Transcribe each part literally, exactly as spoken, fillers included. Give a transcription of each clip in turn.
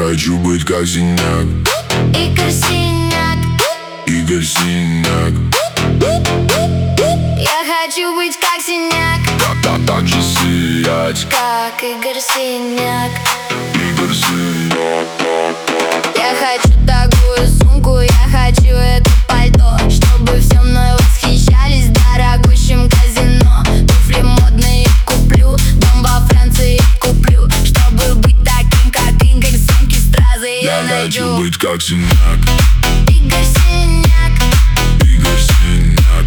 хочу быть как Синяк. Игорь Синяк. Игорь Синяк. Я хочу быть как Синяк. Так, так же сиять, как Игорь Синяк. Игорь Синяк. Я хочу такую сумку, я хочу это пальто, чтобы все мной восхищались, дорогущим казино. Туфли модные куплю, дом во Франции куплю, чтобы быть таким, как Игорь, сумки стразы я, Я найду. хочу быть как Синяк. Игорь Синяк. Игорь Синяк.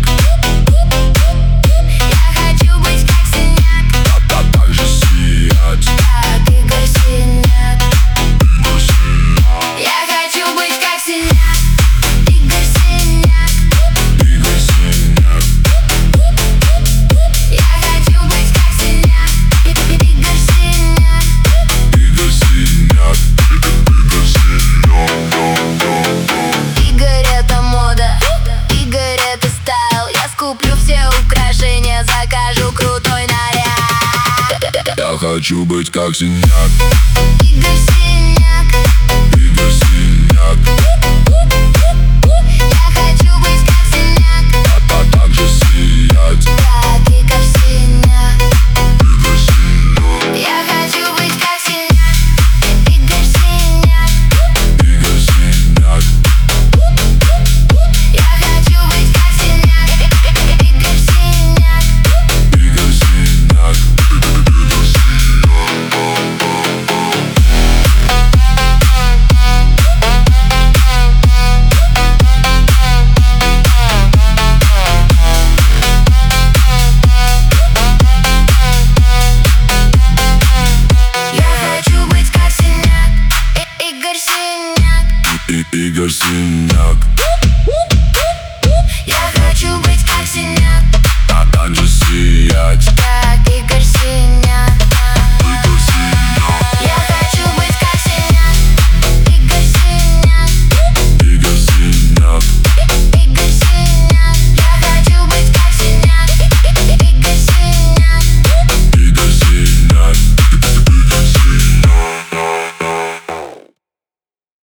Я хочу быть как Синяк. Так, так, так же сиять, как Игорь Синяк. Игорь Синяк. Я хочу быть как Синяк. Игорь Синяк. Игорь Синяк. Я хочу быть как Синяк. Игорь Синяк. Игорь Синяк. Игорь Синяк. Игорь это мода, Игорь это стайл. Я скуплю все украшения, закажу крутой наряд. Я хочу быть как Синяк. Игорь Синяк. Игорь Синяк. Я хочу быть как Синяк. Так, так, так же сиять, как Игорь Синяк. Игорь Синяк. Я хочу быть как Синяк. Игорь Синяк. Игорь Синяк. Я хочу быть как Синяк. Игорь Синяк. Игорь Синяк. Игорь Синяк. Я хочу быть как Синяк. Игорь Синяк. И- Игорь Синяк.